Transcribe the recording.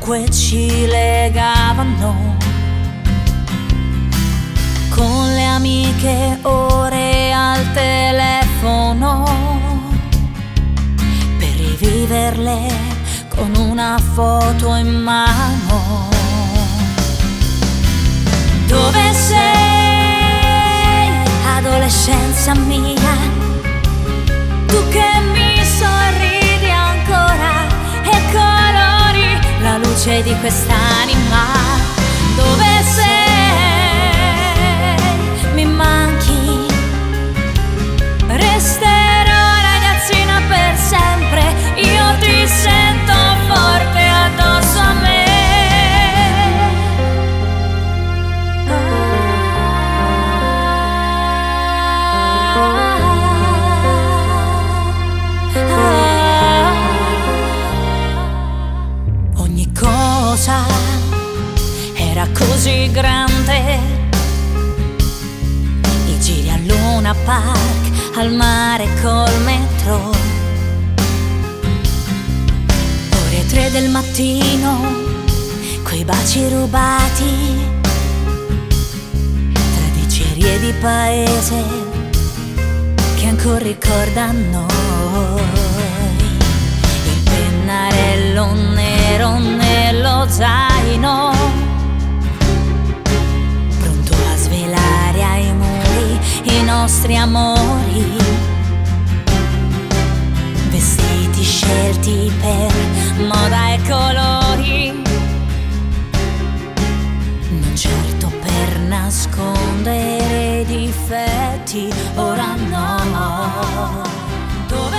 comunque ci legavano. Con le amiche ore al telefono per riviverle con una foto in mano. Dove sei, adolescenza mia? Tu che mi sorridi ancora e colori la luce di quest'anima. Dove sei? Mi manchi. Resterò ragazzina per sempre. Io ti sento forte addosso a me. Ogni cosa era così grande, i giri a Luna Park, al mare col metro, ore 3 del mattino, quei baci rubati tra dicerie di paese che ancora ricordano noi. Il pennarello nero nello zaino, pronto a svelare ai muri i nostri amori. Vestiti scelti per moda e colori, non certo per nascondere i difetti, ora no. Dove